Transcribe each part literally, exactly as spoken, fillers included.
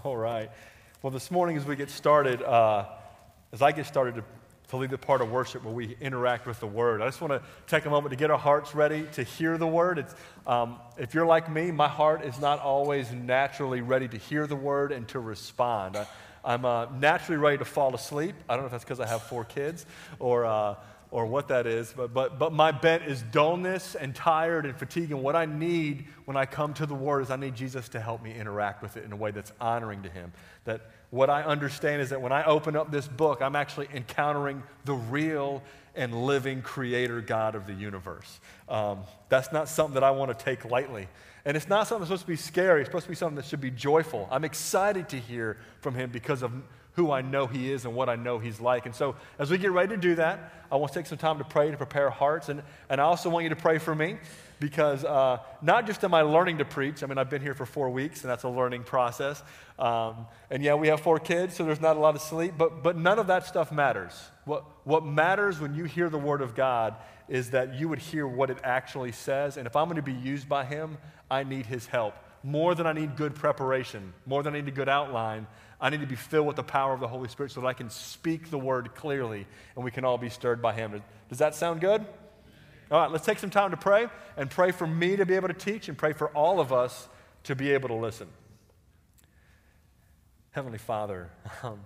All right. Well, this morning as we get started, uh, as I get started to, to lead the part of worship where we interact with the Word, I just want to take a moment to get our hearts ready to hear the Word. It's, um, if you're like me, my heart is not always naturally ready to hear the Word and to respond. I, I'm uh, naturally ready to fall asleep. I don't know if that's because I have four kids or uh, or what that is, but, but but my bent is dullness and tired and fatigue, and what I need when I come to the Word is I need Jesus to help me interact with it in a way that's honoring to Him. That what I understand is that when I open up this book, I'm actually encountering the real and living Creator God of the universe. Um, that's not something that I want to take lightly. And it's not something that's supposed to be scary. It's supposed to be something that should be joyful. I'm excited to hear from Him because of who I know He is and what I know He's like. And so as we get ready to do that, I want to take some time to pray to prepare our hearts. And, and I also want you to pray for me because uh, not just am I learning to preach. I mean, I've been here for four weeks, and that's a learning process. Um, and yeah, we have four kids, so there's not a lot of sleep. But, but none of that stuff matters. What, what matters when you hear the Word of God is that you would hear what it actually says. And if I'm going to be used by Him, I need His help. More than I need good preparation, more than I need a good outline, I need to be filled with the power of the Holy Spirit so that I can speak the Word clearly and we can all be stirred by Him. Does that sound good? All right, let's take some time to pray and pray for me to be able to teach and pray for all of us to be able to listen. Heavenly Father, um,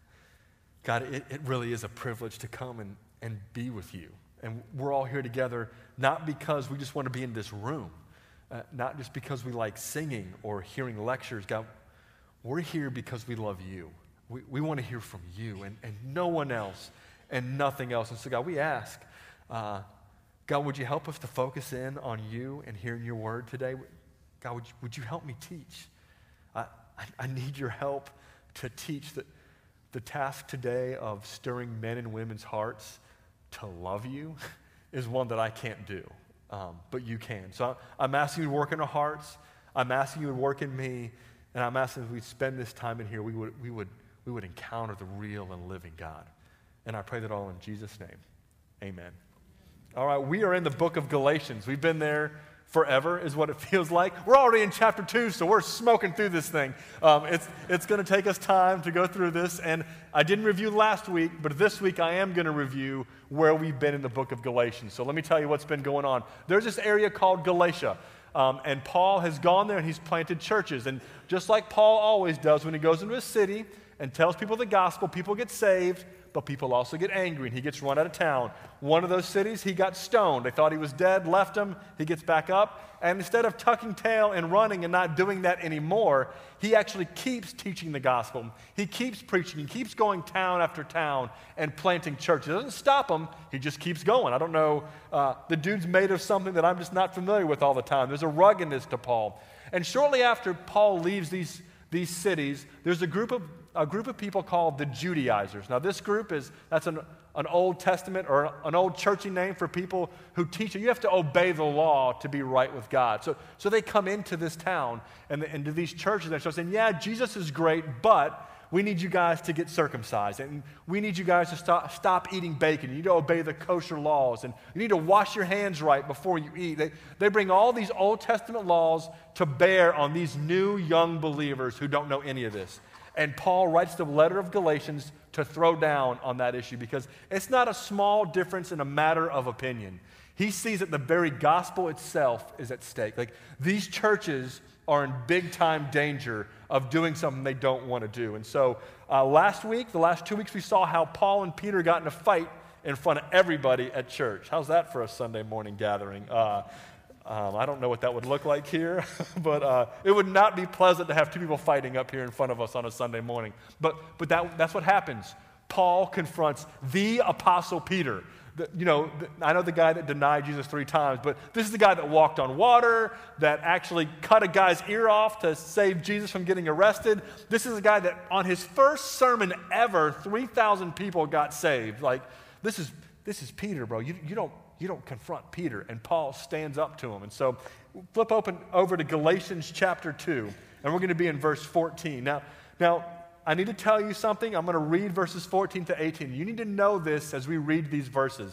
God, it, it really is a privilege to come and, and be with You. And we're all here together not because we just want to be in this room, uh, not just because we like singing or hearing lectures. God, we're here because we love You. We, we want to hear from You and, and no one else and nothing else. And so, God, we ask, uh, God, would You help us to focus in on You and hearing Your Word today? God, would you, would you help me teach? I, I, I need Your help to teach. The, the task today of stirring men and women's hearts to love You is one that I can't do, um, but You can. So I'm asking You to work in our hearts. I'm asking You to work in me. And I'm asking as we spend this time in here, we would, we would, we would encounter the real and living God. And I pray that all in Jesus' name. Amen. All right, we are in the book of Galatians. We've been there forever is what it feels like. We're already in chapter two, so we're smoking through this thing. Um, it's it's going to take us time to go through this. And I didn't review last week, but this week I am going to review where we've been in the book of Galatians. So let me tell you what's been going on. There's this area called Galatia. Um, and Paul has gone there and he's planted churches. And just like Paul always does when he goes into a city and tells people the gospel, people get saved, but people also get angry and he gets run out of town. One of those cities, he got stoned. They thought he was dead, left him. He gets back up. And instead of tucking tail and running and not doing that anymore, he actually keeps teaching the gospel. He keeps preaching. He keeps going town after town and planting churches. It doesn't stop him. He just keeps going. I don't know. Uh, the dude's made of something that I'm just not familiar with all the time. There's a ruggedness to Paul. And shortly after Paul leaves these, these cities, there's a group of a group of people called the Judaizers. Now, this group is, that's an, an Old Testament or an old churchy name for people who teach you. You have to obey the law to be right with God. So, so they come into this town and into these churches and start saying, yeah, Jesus is great, but we need you guys to get circumcised. And we need you guys to stop, stop eating bacon. You need to obey the kosher laws. And you need to wash your hands right before you eat. They, they bring all these Old Testament laws to bear on these new young believers who don't know any of this. And Paul writes the letter of Galatians to throw down on that issue because it's not a small difference in a matter of opinion. He sees that the very gospel itself is at stake. Like, these churches are in big-time danger of doing something they don't want to do. And so uh, last week, the last two weeks, we saw how Paul and Peter got in a fight in front of everybody at church. How's that for a Sunday morning gathering? Uh, Um, I don't know what that would look like here, but uh, it would not be pleasant to have two people fighting up here in front of us on a Sunday morning. But but that that's what happens. Paul confronts the Apostle Peter. The, you know, the, I know the guy that denied Jesus three times, but this is the guy that walked on water, that actually cut a guy's ear off to save Jesus from getting arrested. This is a guy that on his first sermon ever, three thousand people got saved. Like, this is this is Peter, bro. You you don't. You don't confront Peter, and Paul stands up to him. And so flip open over to Galatians chapter two, and we're going to be in verse fourteen. Now, now I need to tell you something. I'm going to read verses fourteen to eighteen. You need to know this as we read these verses,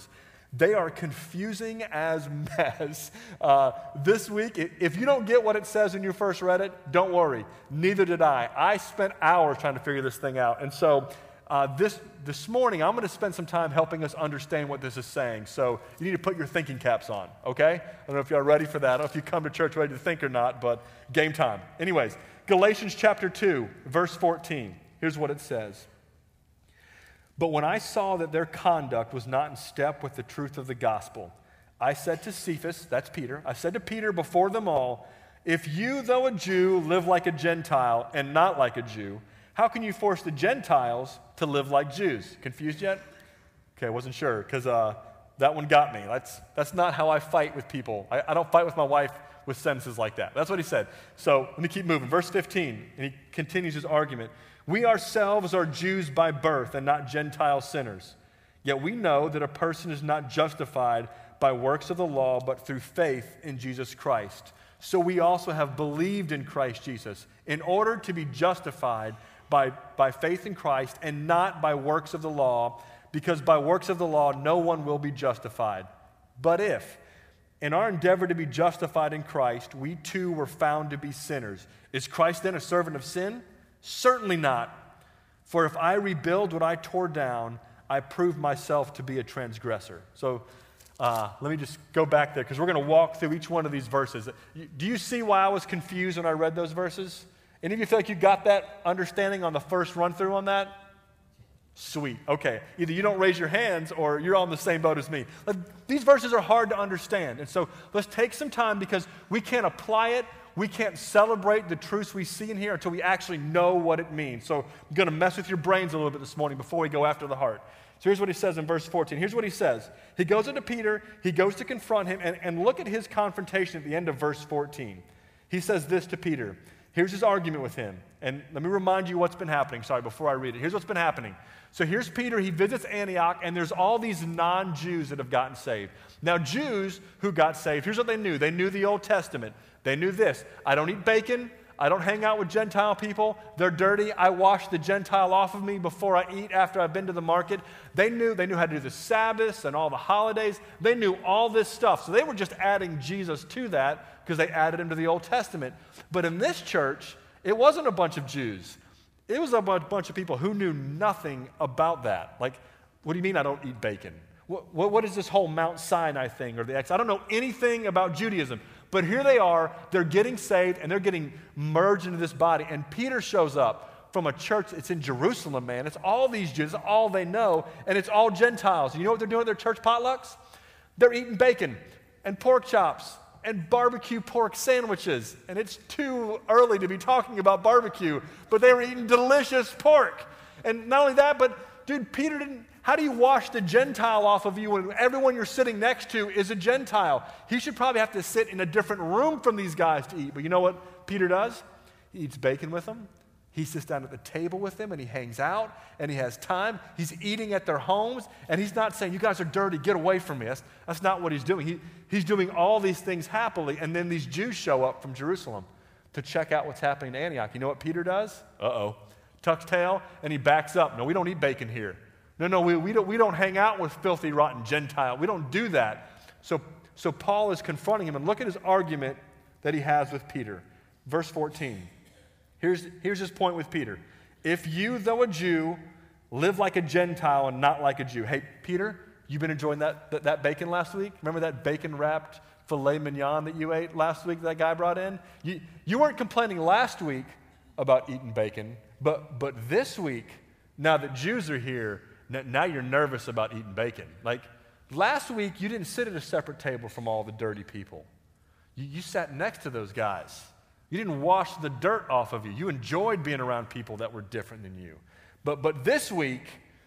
They are confusing as mess. Uh, this week, if you don't get what it says when you first read it, don't worry. Neither did I. I spent hours trying to figure this thing out. And so uh, this, this morning, I'm going to spend some time helping us understand what this is saying. So you need to put your thinking caps on, okay? I don't know if you're ready for that. I don't know if you come to church ready to think or not, but game time. Anyways, Galatians chapter two, verse fourteen. Here's what it says. But when I saw that their conduct was not in step with the truth of the gospel, I said to Cephas, that's Peter, I said to Peter before them all, if you, though a Jew, live like a Gentile and not like a Jew, how can you force the Gentiles to live like Jews? Confused yet? Okay, I wasn't sure, because uh, that one got me. That's, that's not how I fight with people. I, I don't fight with my wife with sentences like that. That's what he said. So let me keep moving. Verse fifteen, and he continues his argument. We ourselves are Jews by birth and not Gentile sinners. Yet we know that a person is not justified by works of the law, but through faith in Jesus Christ. So we also have believed in Christ Jesus in order to be justified by, by faith in Christ and not by works of the law, because by works of the law no one will be justified. But if, in our endeavor to be justified in Christ, we too were found to be sinners, is Christ then a servant of sin? Certainly not. For if I rebuild what I tore down, I prove myself to be a transgressor. So uh, let me just go back there because we're going to walk through each one of these verses. Do you see why I was confused when I read those verses? Any of you feel like you got that understanding on the first run through on that? Sweet. Okay. Either you don't raise your hands or you're on the same boat as me. Like, these verses are hard to understand. And so let's take some time because we can't apply it. We can't celebrate the truths we see in here until we actually know what it means. So I'm going to mess with your brains a little bit this morning before we go after the heart. So here's what he says in verse fourteen. Here's what he says. He goes into Peter. He goes to confront him. And, and look at his confrontation at the end of verse fourteen. He says this to Peter. Here's his argument with him. And let me remind you what's been happening. Sorry, before I read it. Here's what's been happening. So here's Peter. He visits Antioch, and there's all these non-Jews that have gotten saved. Now, Jews who got saved, here's what they knew. They knew the Old Testament. They knew this. I don't eat bacon. I don't hang out with Gentile people. They're dirty. I wash the Gentile off of me before I eat after I've been to the market. They knew, they knew how to do the Sabbaths and all the holidays. They knew all this stuff. So they were just adding Jesus to that because they added him to the Old Testament. But in this church, it wasn't a bunch of Jews. It was a bunch of people who knew nothing about that. Like, what do you mean I don't eat bacon? What, what, what is this whole Mount Sinai thing or the X? I don't know anything about Judaism. But here they are, they're getting saved, and they're getting merged into this body. And Peter shows up from a church, it's in Jerusalem, man. It's all these Jews, it's all they know, and it's all Gentiles. You know what they're doing at their church potlucks? They're eating bacon and pork chops and barbecue pork sandwiches. And it's too early to be talking about barbecue, but they were eating delicious pork. And not only that, but dude, Peter didn't, how do you wash the Gentile off of you when everyone you're sitting next to is a Gentile? He should probably have to sit in a different room from these guys to eat. But you know what Peter does? He eats bacon with them. He sits down at the table with them, and he hangs out, and he has time. He's eating at their homes, and he's not saying, you guys are dirty, get away from me. That's, that's not what he's doing. He, he's doing all these things happily, and then these Jews show up from Jerusalem to check out what's happening in Antioch. You know what Peter does? Uh-oh. Tucks tail, and he backs up. No, we don't eat bacon here. No, no, we, we, don't, we don't hang out with filthy, rotten Gentile. We don't do that. So, so Paul is confronting him, and look at his argument that he has with Peter. Verse fourteen. Here's, here's his point with Peter. If you, though a Jew, live like a Gentile and not like a Jew. Hey, Peter, you've been enjoying that, that, that bacon last week? Remember that bacon-wrapped filet mignon that you ate last week that, that guy brought in? You, you weren't complaining last week about eating bacon, but, but this week, now that Jews are here, now you're nervous about eating bacon. Like, last week, you didn't sit at a separate table from all the dirty people. You, you sat next to those guys. You didn't wash the dirt off of you. You enjoyed being around people that were different than you. But, but this week,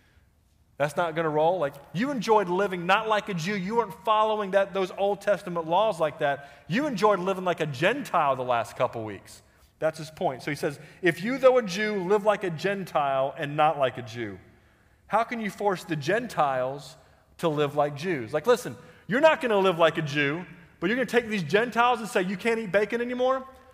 that's not going to roll. Like, you enjoyed living not like a Jew. You weren't following that, those Old Testament laws like that. You enjoyed living like a Gentile the last couple weeks. That's his point. So he says, if you, though a Jew, live like a Gentile and not like a Jew, how can you force the Gentiles to live like Jews? Like, listen, you're not going to live like a Jew, but you're going to take these Gentiles and say you can't eat bacon anymore?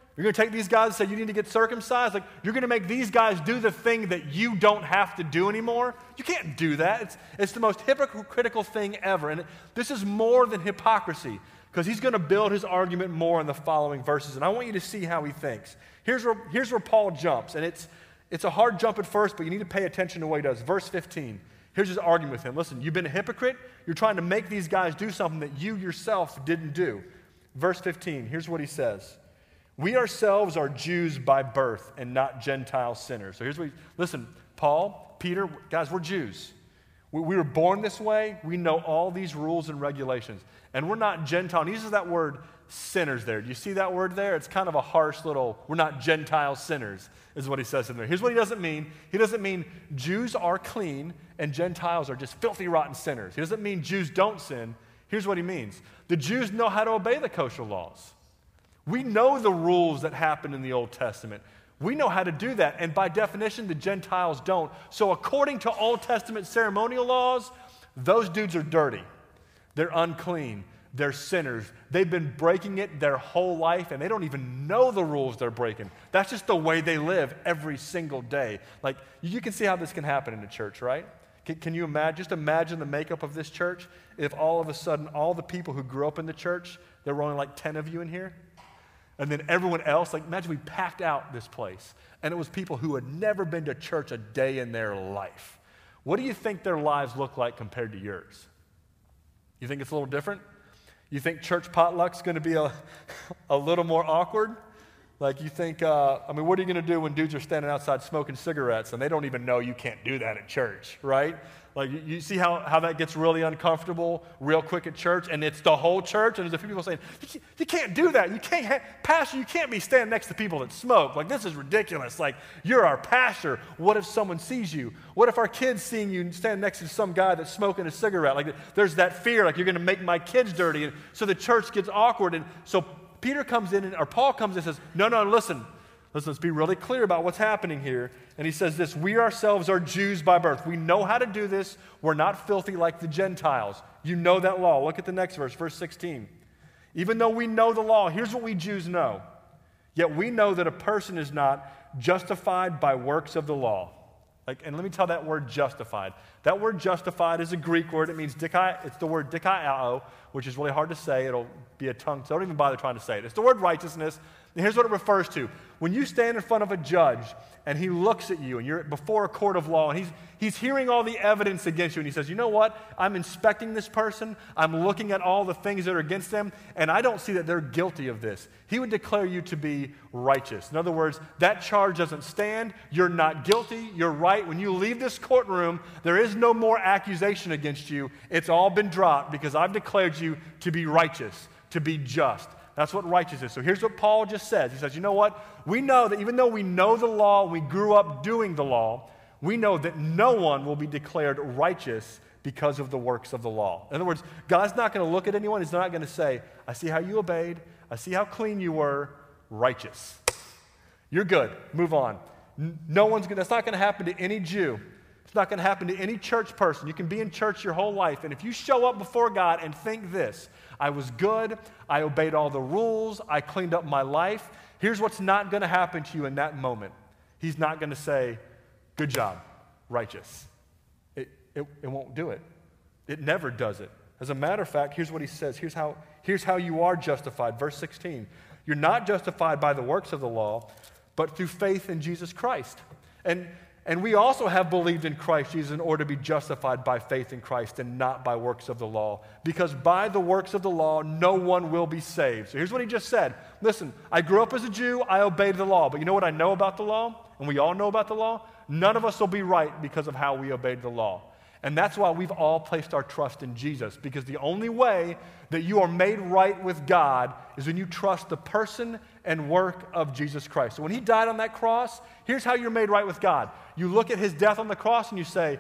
You're going to take these guys and say you need to get circumcised? Like, you're going to make these guys do the thing that you don't have to do anymore? You can't do that. It's, it's the most hypocritical thing ever. And this is more than hypocrisy, because he's going to build his argument more in the following verses. And I want you to see how he thinks. Here's where, here's where Paul jumps. And it's, it's a hard jump at first, but you need to pay attention to what he does. Verse fifteen. Here's his argument with him. Listen, you've been a hypocrite. You're trying to make these guys do something that you yourself didn't do. Verse fifteen. Here's what he says. We ourselves are Jews by birth and not Gentile sinners. So here's what he, listen, Paul, Peter, guys, we're Jews. We, we were born this way. We know all these rules and regulations. And we're not Gentile. And he uses that word sinners there. Do you see that word there? It's kind of a harsh little, we're not Gentile sinners, is what he says in there. Here's what he doesn't mean. He doesn't mean Jews are clean and Gentiles are just filthy, rotten sinners. He doesn't mean Jews don't sin. Here's what he means. The Jews know how to obey the kosher laws. We know the rules that happened in the Old Testament. We know how to do that, and by definition, the Gentiles don't. So according to Old Testament ceremonial laws, those dudes are dirty. They're unclean. They're sinners. They've been breaking it their whole life, and they don't even know the rules they're breaking. That's just the way they live every single day. Like, you can see how this can happen in a church, right? Can, can you imagine, just imagine the makeup of this church if all of a sudden all the people who grew up in the church, there were only like ten of you in here? And then everyone else, like imagine we packed out this place, and it was people who had never been to church a day in their life. What do you think their lives look like compared to yours? You think it's a little different? You think church potluck's going to be a, a little more awkward? Like you think, uh, I mean, what are you going to do when dudes are standing outside smoking cigarettes and they don't even know you can't do that at church, right? Like you, you see how, how that gets really uncomfortable real quick at church, and it's the whole church, and there's a few people saying, you, you can't do that. You can't, ha- pastor, you can't be standing next to people that smoke. Like, this is ridiculous. Like, you're our pastor. What if someone sees you? What if our kids seeing you standing next to some guy that's smoking a cigarette? Like, there's that fear, like, you're going to make my kids dirty. And so the church gets awkward, and so Peter comes in, and, or Paul comes in and says, no, no, listen. Listen, let's be really clear about what's happening here. And he says this, we ourselves are Jews by birth. We know how to do this. We're not filthy like the Gentiles. You know that law. Look at the next verse, verse sixteen. Even though we know the law, here's what we Jews know. Yet we know that a person is not justified by works of the law. Like, and let me tell that word justified. That word justified is a Greek word. It means dikai, it's the word dikaiao, which is really hard to say. It'll be a tongue, so don't even bother trying to say it. It's the word righteousness. And here's what it refers to. When you stand in front of a judge and he looks at you and you're before a court of law and he's, he's hearing all the evidence against you and he says, you know what? I'm inspecting this person. I'm looking at all the things that are against them, and I don't see that they're guilty of this. He would declare you to be righteous. In other words, that charge doesn't stand. You're not guilty. You're right. When you leave this courtroom, there is no more accusation against you. It's all been dropped because I've declared you to be righteous, to be just. That's what righteous is. So here's what Paul just says. He says, you know what? We know that even though we know the law, we grew up doing the law, we know that no one will be declared righteous because of the works of the law. In other words, God's not going to look at anyone. He's not going to say, I see how you obeyed. I see how clean you were. Righteous. You're good. Move on. No one's going to, that's not going to happen to any Jew. It's not going to happen to any church person. You can be in church your whole life, and if you show up before God and think this, I was good, I obeyed all the rules, I cleaned up my life, here's what's not going to happen to you in that moment. He's not going to say, good job, righteous. It, it, it won't do it. It never does it. As a matter of fact, here's what he says. Here's how, here's how you are justified. Verse sixteen. You're not justified by the works of the law, but through faith in Jesus Christ. And And we also have believed in Christ Jesus in order to be justified by faith in Christ and not by works of the law. Because by the works of the law, no one will be saved. So here's what he just said. Listen, I grew up as a Jew, I obeyed the law. But you know what I know about the law? And we all know about the law? None of us will be right because of how we obeyed the law. And that's why we've all placed our trust in Jesus. Because the only way that you are made right with God is when you trust the person and work of Jesus Christ. So when he died on that cross, here's how you're made right with God. You look at his death on the cross and you say,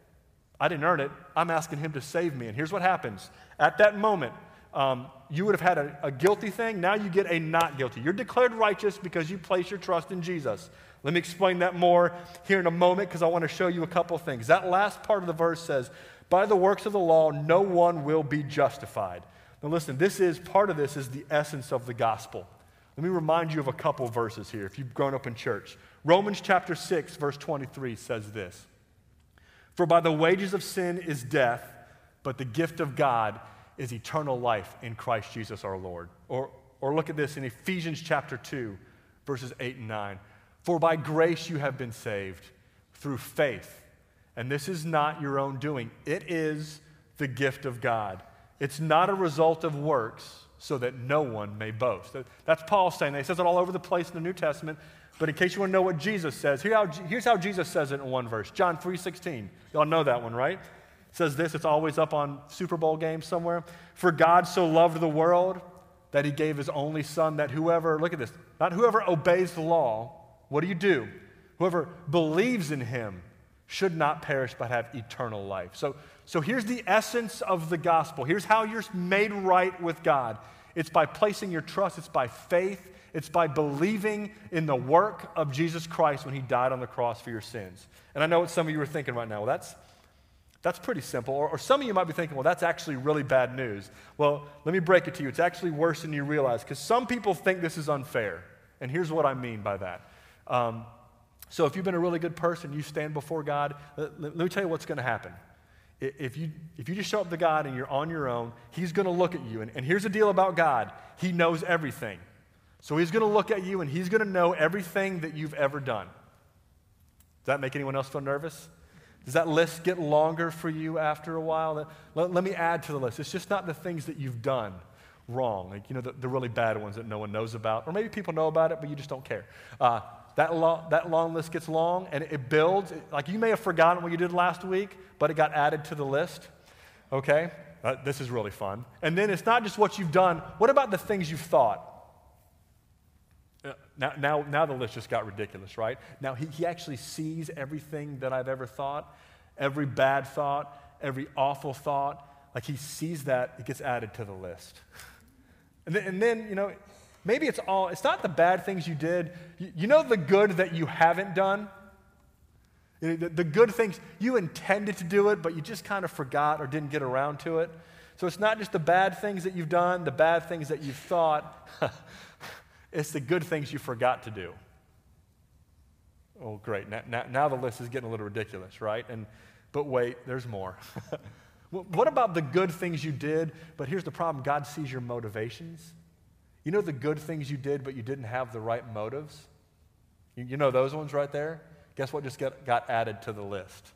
I didn't earn it. I'm asking him to save me. And here's what happens. At that moment, um, you would have had a, a guilty thing. Now you get a not guilty. You're declared righteous because you place your trust in Jesus. Let me explain that more here in a moment because I want to show you a couple things. That last part of the verse says, by the works of the law, no one will be justified. Now listen, this is, part of this is the essence of the gospel. Let me remind you of a couple verses here if you've grown up in church. Romans chapter six, verse twenty-three says this. For by the wages of sin is death, but the gift of God is eternal life in Christ Jesus our Lord. Or, or look at this in Ephesians chapter two, verses eight and nine. For by grace you have been saved through faith. And this is not your own doing. It is the gift of God. It's not a result of works, so that no one may boast. That's Paul saying that. He says it all over the place in the New Testament. But in case you want to know what Jesus says, here how, here's how Jesus says it in one verse. John three sixteen. Y'all know that one, right? It says this. It's always up on Super Bowl games somewhere. For God so loved the world that he gave his only son, that whoever, look at this, not whoever obeys the law, what do you do? Whoever believes in him should not perish but have eternal life. So, so here's the essence of the gospel. Here's how you're made right with God. It's by placing your trust. It's by faith. It's by believing in the work of Jesus Christ when he died on the cross for your sins. And I know what some of you are thinking right now. Well, that's, that's pretty simple. Or, or some of you might be thinking, well, that's actually really bad news. Well, let me break it to you. It's actually worse than you realize, because some people think this is unfair. And here's what I mean by that. Um, So if you've been a really good person, you stand before God, let, let me tell you what's going to happen. If you, if you just show up to God and you're on your own, he's going to look at you. And, and here's the deal about God. He knows everything. So he's going to look at you and he's going to know everything that you've ever done. Does that make anyone else feel nervous? Does that list get longer for you after a while? Let, let me add to the list. It's just not the things that you've done wrong, like, you know, the, the really bad ones that no one knows about. Or maybe people know about it, but you just don't care. Uh, That long, that long list gets long, and it builds. Like, you may have forgotten what you did last week, but it got added to the list, okay? Uh, this is really fun. And then it's not just what you've done. What about the things you've thought? Uh, now, now, now the list just got ridiculous, right? Now, he, he actually sees everything that I've ever thought, every bad thought, every awful thought. Like, he sees that, it gets added to the list. And then, and then you know, maybe it's all, it's not the bad things you did. You, you know the good that you haven't done? You know, the, the good things, you intended to do it, but you just kind of forgot or didn't get around to it. So it's not just the bad things that you've done, the bad things that you've thought. It's the good things you forgot to do. Oh, great. Now, now, now the list is getting a little ridiculous, right? And but wait, there's more. What about the good things you did? But here's the problem. God sees your motivations. You know the good things you did, but you didn't have the right motives? You, you know those ones right there? Guess what just got, got added to the list?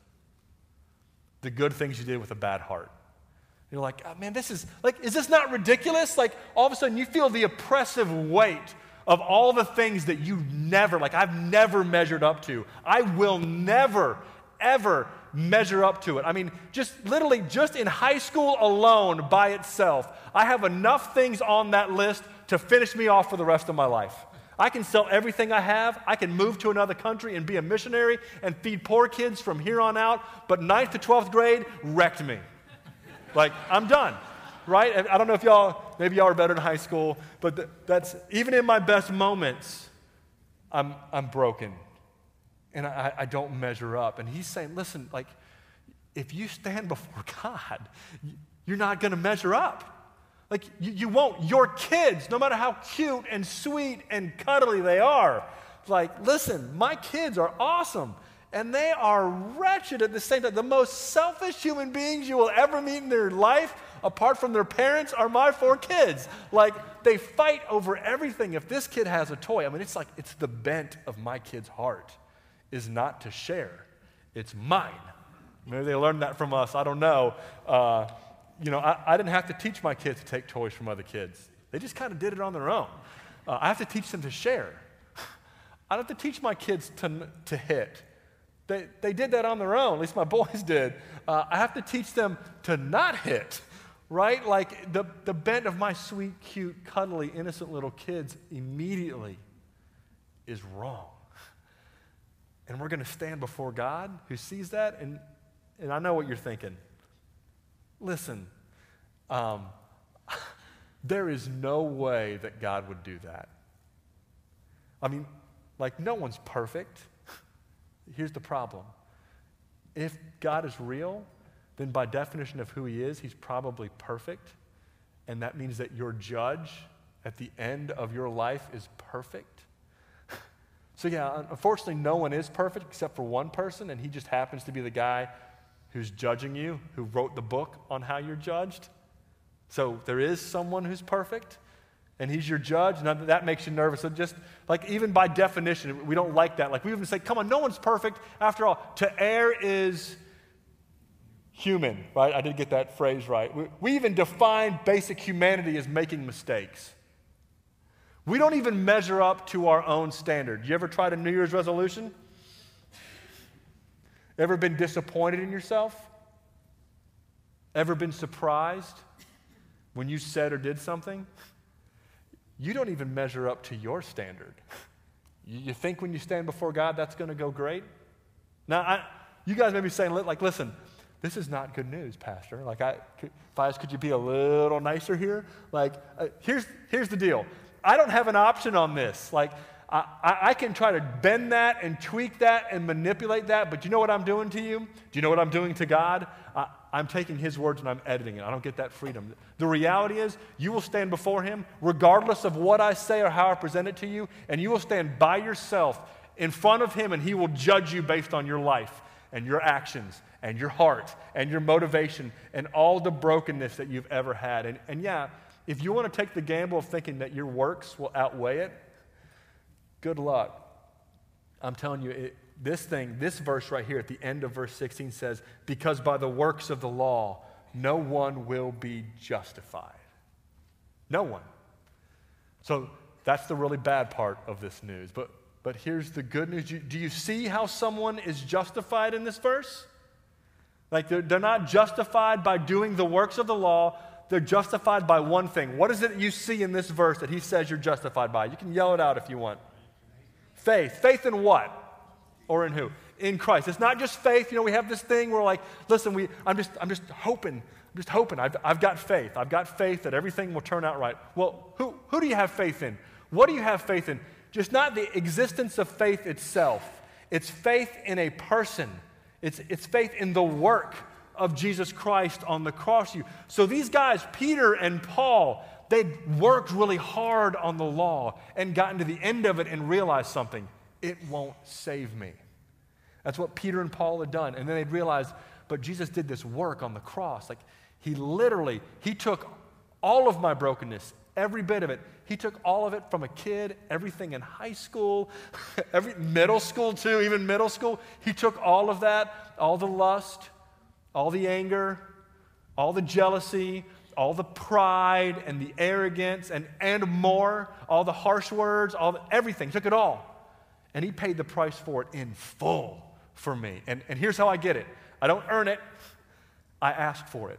The good things you did with a bad heart. You're like, oh, man, this is, like, is this not ridiculous? Like, all of a sudden you feel the oppressive weight of all the things that you never, like, I've never measured up to. I will never, ever measure up to it. I mean, just literally just in high school alone by itself, I have enough things on that list to finish me off for the rest of my life. I can sell everything I have. I can move to another country and be a missionary and feed poor kids from here on out. But ninth to twelfth grade wrecked me. Like, I'm done, right? I don't know if y'all, maybe y'all are better in high school, but th- that's, even in my best moments, I'm, I'm broken. And I, I don't measure up. And he's saying, listen, like, if you stand before God, you're not going to measure up. Like, you, you won't. Your kids, no matter how cute and sweet and cuddly they are, like, listen, my kids are awesome. And they are wretched at the same time. The most selfish human beings you will ever meet in their life, apart from their parents, are my four kids. Like, they fight over everything. If this kid has a toy, I mean, it's like, it's the bent of my kid's heart is not to share. It's mine. Maybe they learned that from us. I don't know. Uh, you know, I, I didn't have to teach my kids to take toys from other kids. They just kind of did it on their own. Uh, I have to teach them to share. I don't have to teach my kids to, to hit. They, they did that on their own, at least my boys did. Uh, I have to teach them to not hit, right? Like the, the bent of my sweet, cute, cuddly, innocent little kids immediately is wrong. And we're going to stand before God who sees that, and, and I know what you're thinking. Listen, um, there is no way that God would do that. I mean, like, no one's perfect. Here's the problem. If God is real, then by definition of who he is, he's probably perfect. And that means that your judge at the end of your life is perfect? So yeah, unfortunately, no one is perfect except for one person, and he just happens to be the guy who's judging you, who wrote the book on how you're judged. So there is someone who's perfect, and he's your judge, and that makes you nervous. So just, like, even by definition, we don't like that. Like, we even say, come on, no one's perfect. After all, to err is human, right? I did get that phrase right. We, we even define basic humanity as making mistakes. We don't even measure up to our own standard. You ever tried a New Year's resolution? Ever been disappointed in yourself? Ever been surprised when you said or did something? You don't even measure up to your standard. You think when you stand before God that's going to go great? Now, I, you guys may be saying, like, listen, this is not good news, Pastor. Like, I, Fias, could you be a little nicer here? Like, uh, here's, here's the deal. I don't have an option on this. Like, I, I, I can try to bend that and tweak that and manipulate that, but you know what I'm doing to you? Do you know what I'm doing to God? I, I'm taking his words and I'm editing it. I don't get that freedom. The reality is, you will stand before him regardless of what I say or how I present it to you, and you will stand by yourself in front of him, and he will judge you based on your life and your actions and your heart and your motivation and all the brokenness that you've ever had. And, and yeah, if you want to take the gamble of thinking that your works will outweigh it, good luck. I'm telling you, it, this thing, this verse right here at the end of verse sixteen says, because by the works of the law, no one will be justified. No one. So that's the really bad part of this news. But, but here's the good news. Do you, do you see how someone is justified in this verse? Like, they're, they're not justified by doing the works of the law. They're justified by one thing. What is it you see in this verse that he says you're justified by? You can yell it out if you want. Faith. Faith in what? Or in who? In Christ. It's not just faith. You know, we have this thing where, like, listen, we, I'm just, I'm just hoping. I'm just hoping. I've, I've got faith. I've got faith that everything will turn out right. Well, who, who do you have faith in? What do you have faith in? Just not the existence of faith itself. It's faith in a person. It's, it's faith in the work of Jesus Christ on the cross. You. So these guys, Peter and Paul, they'd worked really hard on the law and gotten to the end of it and realized something. It won't save me. That's what Peter and Paul had done. And then they'd realized, but Jesus did this work on the cross. Like, he literally, he took all of my brokenness, every bit of it. He took all of it from a kid, everything in high school, every middle school too, even middle school. He took all of that, all the lust, all the anger, all the jealousy, all the pride and the arrogance and, and more, all the harsh words, all the, everything. He took it all. And he paid the price for it in full for me. And, and here's how I get it. I don't earn it. I ask for it.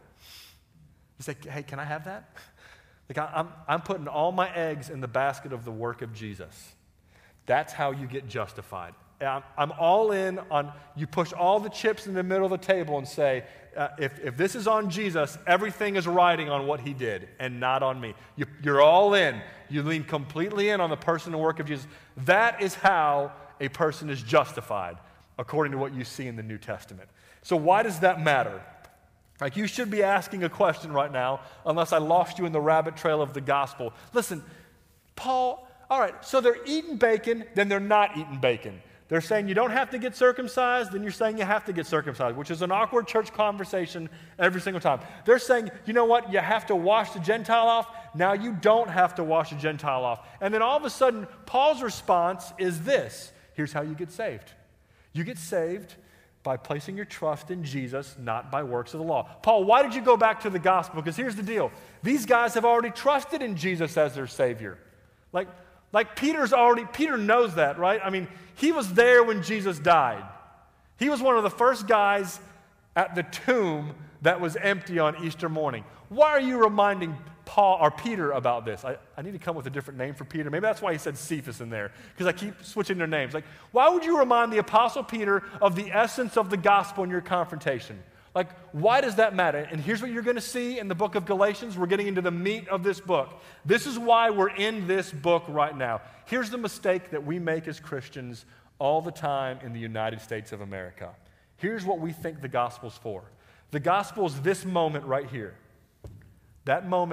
You say, hey, can I have that? Like, I, I'm, I'm putting all my eggs in the basket of the work of Jesus. That's how you get justified. I'm, I'm all in on, you push all the chips in the middle of the table and say, uh, if, if this is on Jesus, everything is riding on what he did and not on me. You, you're all in. You lean completely in on the person and work of Jesus. That is how a person is justified, according to what you see in the New Testament. So why does that matter? Like, you should be asking a question right now, unless I lost you in the rabbit trail of the gospel. Listen, Paul, all right, so they're eating bacon, then they're not eating bacon. They're saying you don't have to get circumcised, then you're saying you have to get circumcised, which is an awkward church conversation every single time. They're saying, you know what, you have to wash the Gentile off. Now you don't have to wash the Gentile off. And then all of a sudden, Paul's response is this. Here's how you get saved. You get saved by placing your trust in Jesus, not by works of the law. Paul, why did you go back to the gospel? Because here's the deal. These guys have already trusted in Jesus as their Savior. Like, like Peter's already, Peter knows that, right? I mean, he was there when Jesus died. He was one of the first guys at the tomb that was empty on Easter morning. Why are you reminding Paul or Peter about this? I, I need to come with a different name for Peter. Maybe that's why he said Cephas in there, because I keep switching their names. Like, why would you remind the Apostle Peter of the essence of the gospel in your confrontation? Like, why does that matter? And here's what you're going to see in the book of Galatians. We're getting into the meat of this book. This is why we're in this book right now. Here's the mistake that we make as Christians all the time in the United States of America. Here's what we think the gospel's for. The gospel is this moment right here. That moment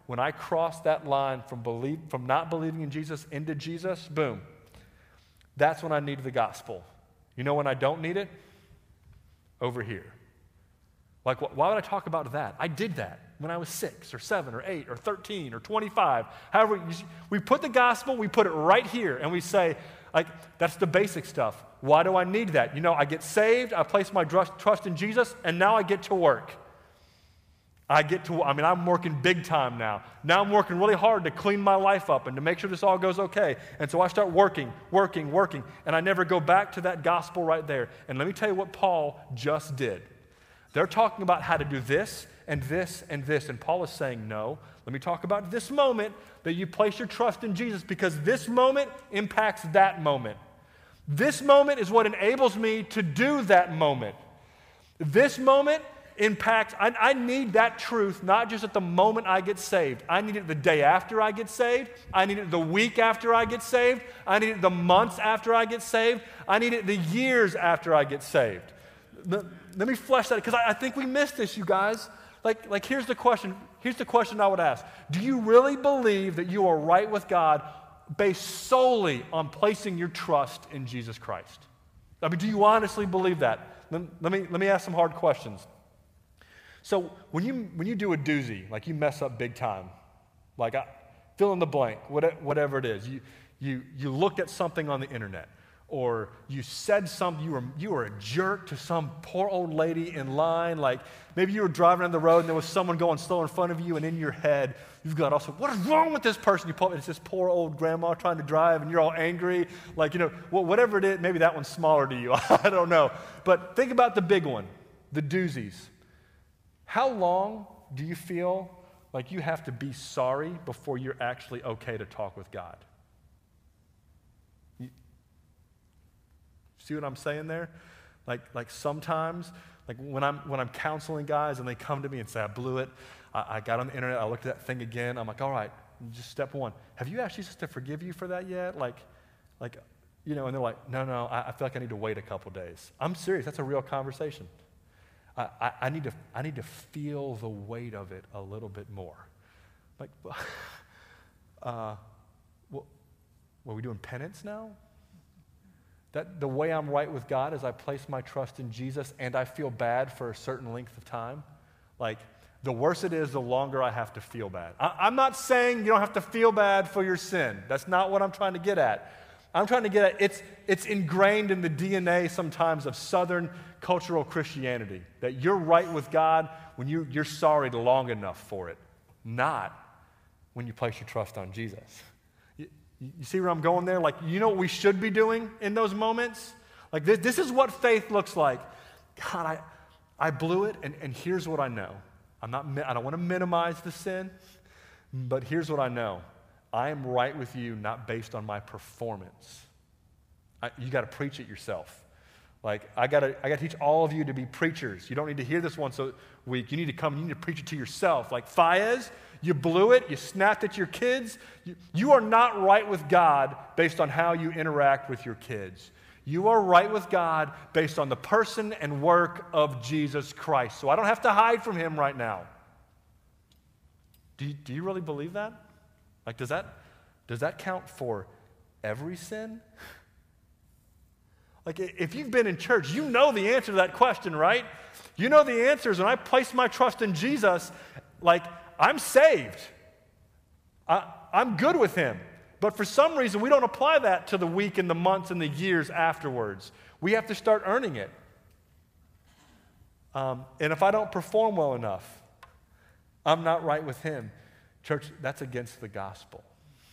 when I cross that line from believe, from not believing in Jesus into Jesus, boom, that's when I need the gospel. You know when I don't need it? Over here. Like, wh- why would I talk about that? I did that when I was six or seven or eight or thirteen or twenty-five. However, you see, we put the gospel, we put it right here, and we say, like, that's the basic stuff. Why do I need that? You know, I get saved, I place my trust, trust in Jesus, and now I get to work. I get to, I mean, I'm working big time now. Now I'm working really hard to clean my life up and to make sure this all goes okay. And so I start working, working, working, and I never go back to that gospel right there. And let me tell you what Paul just did. They're talking about how to do this and this and this, and Paul is saying, no, let me talk about this moment that you place your trust in Jesus, because this moment impacts that moment. This moment is what enables me to do that moment. This moment impacts, I, I need that truth not just at the moment I get saved. I need it the day after I get saved. I need it the week after I get saved. I need it the months after I get saved. I need it the years after I get saved. Let, let me flesh that, because I, I think we miss this, you guys. Like, like here's the question. Here's the question I would ask. Do you really believe that you are right with God based solely on placing your trust in Jesus Christ? I mean, do you honestly believe that? Let, let me, let me ask some hard questions. So when you, when you do a doozy, like you mess up big time, like I, fill in the blank, whatever it is, you, you, you looked at something on the internet, or you said something, you were, you were a jerk to some poor old lady in line, like maybe you were driving on the road and there was someone going slow in front of you, and in your head, you've got also, what is wrong with this person? You pull, it's this poor old grandma trying to drive, and you're all angry, like, you know, whatever it is, maybe that one's smaller to you, I don't know. But think about the big one, the doozies. How long do you feel like you have to be sorry before you're actually okay to talk with God? You see what I'm saying there? Like, like sometimes, like when I'm when I'm counseling guys and they come to me and say, I blew it, I, I got on the internet, I looked at that thing again, I'm like, all right, just step one. Have you asked Jesus to forgive you for that yet? Like, like, you know, and they're like, no, no, I, I feel like I need to wait a couple days. I'm serious, that's a real conversation. I, I, need to, I need to feel the weight of it a little bit more. Like, uh, what, what, are we doing penance now? That the way I'm right with God is I place my trust in Jesus and I feel bad for a certain length of time. Like, the worse it is, the longer I have to feel bad. I, I'm not saying you don't have to feel bad for your sin. That's not what I'm trying to get at. I'm trying to get at, it's, it's ingrained in the D N A sometimes of Southern cultural Christianity, that you're right with God when you, you're sorry long enough for it, not when you place your trust on Jesus. You, you see where I'm going there? Like, you know what we should be doing in those moments? Like, this, this is what faith looks like. God, I, I blew it, and, and here's what I know. I'm not, I don't want to minimize the sin, but here's what I know. I am right with you, not based on my performance. I, you got to preach it yourself. Like, I got to I got to teach all of you to be preachers. You don't need to hear this once a week. You need to come, you need to preach it to yourself. Like, Fayez, you blew it, you snapped at your kids. You, you are not right with God based on how you interact with your kids. You are right with God based on the person and work of Jesus Christ. So I don't have to hide from him right now. Do you, do you really believe that? Like, does that, does that count for every sin? Like, if you've been in church, you know the answer to that question, right? You know the answer is when I place my trust in Jesus, like, I'm saved. I, I'm good with him. But for some reason, we don't apply that to the week and the months and the years afterwards. We have to start earning it. Um, and if I don't perform well enough, I'm not right with him. Church, that's against the gospel.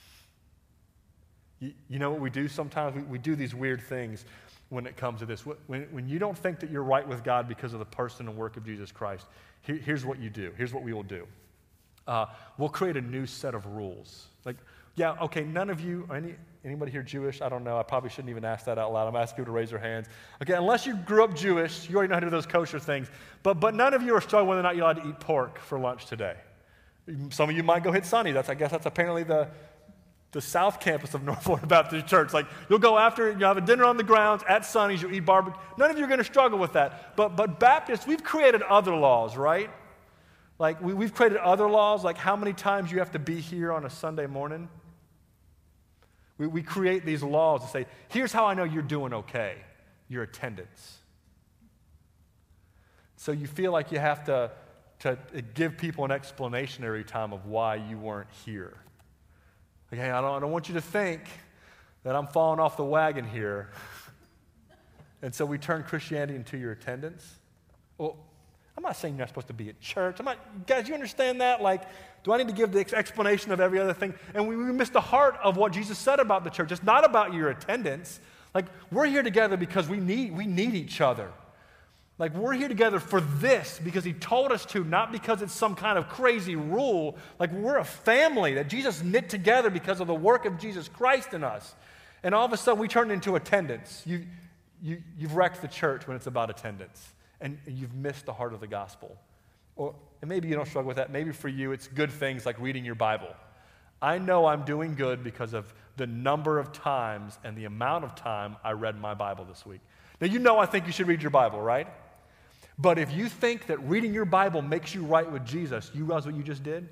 You, you know what we do sometimes? We, we do these weird things when it comes to this. When, when you don't think that you're right with God because of the person and work of Jesus Christ, here, here's what you do. Here's what we will do. Uh, we'll create a new set of rules. Like, yeah, okay, none of you, any, anybody here Jewish? I don't know. I probably shouldn't even ask that out loud. I'm asking you to raise your hands. Okay, unless you grew up Jewish, you already know how to do those kosher things. But, but none of you are struggling whether or not you're allowed to eat pork for lunch today. Some of you might go hit Sunny. That's, I guess that's apparently the, the South Campus of North Florida Baptist Church. Like, you'll go after, you'll have a dinner on the grounds at Sunny's, you'll eat barbecue. None of you are going to struggle with that. But, but Baptists, we've created other laws, right? Like, we, we've created other laws, like how many times you have to be here on a Sunday morning. We, we create these laws to say, here's how I know you're doing okay, your attendance. So you feel like you have to, to give people an explanation every time of why you weren't here. Like, hey, I don't, I don't want you to think that I'm falling off the wagon here. And so we turn Christianity into your attendance. Well, I'm not saying you're not supposed to be at church. I'm not, guys, you understand that? Like, do I need to give the explanation of every other thing? And we, we miss the heart of what Jesus said about the church. It's not about your attendance. Like, we're here together because we need, we need each other. Like, we're here together for this because he told us to, not because it's some kind of crazy rule. Like, we're a family that Jesus knit together because of the work of Jesus Christ in us. And all of a sudden, we turn into attendance. You, you, you've wrecked the church when it's about attendance. And you've missed the heart of the gospel. Or, and maybe you don't struggle with that. Maybe for you, it's good things like reading your Bible. I know I'm doing good because of the number of times and the amount of time I read my Bible this week. Now, you know I think you should read your Bible, right? But if you think that reading your Bible makes you right with Jesus, you realize what you just did?